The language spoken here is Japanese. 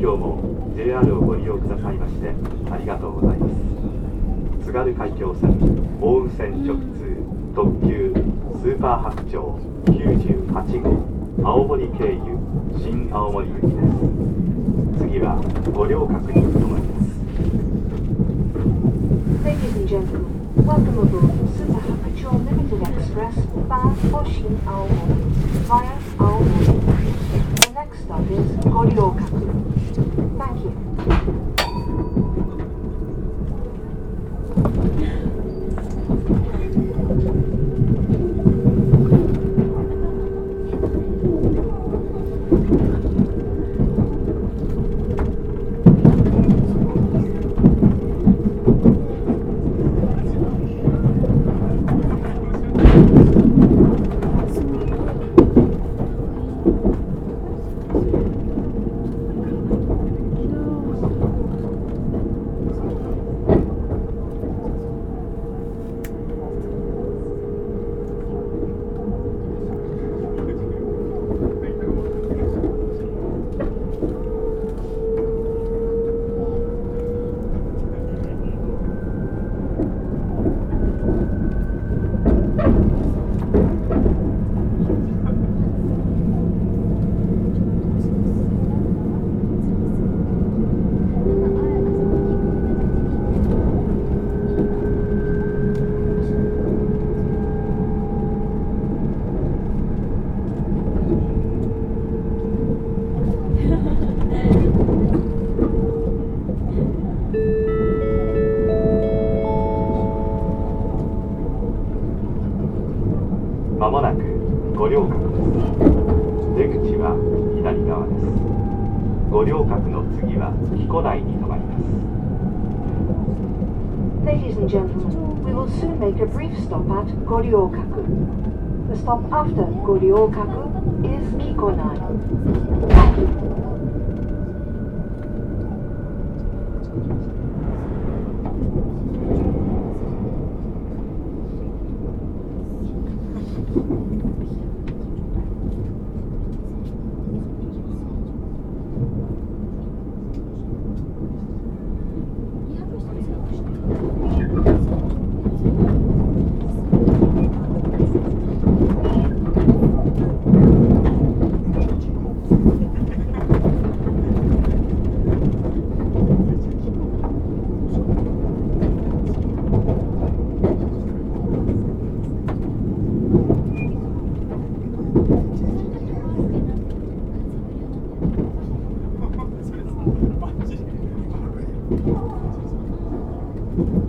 今日も JR をご利用くださいましてありがとうございます。津軽海峡線奥羽線直通特急スーパー白鳥98号青森経由新青森行きです。次は五稜郭に停まります。 Ladies and gentlemen, welcome aboard Super Hakuchou Limited Express bound for Shin Aomori via Aomori. The next stop is Goryokaku. Thank you. まもなく五稜郭です。出口は左側です。五稜郭の次は木古内に停まります。 Ladies and gentlemen, we will soon make a brief stop at Goryokaku. The stop after Goryokaku is Kikonai. Thank you. マジ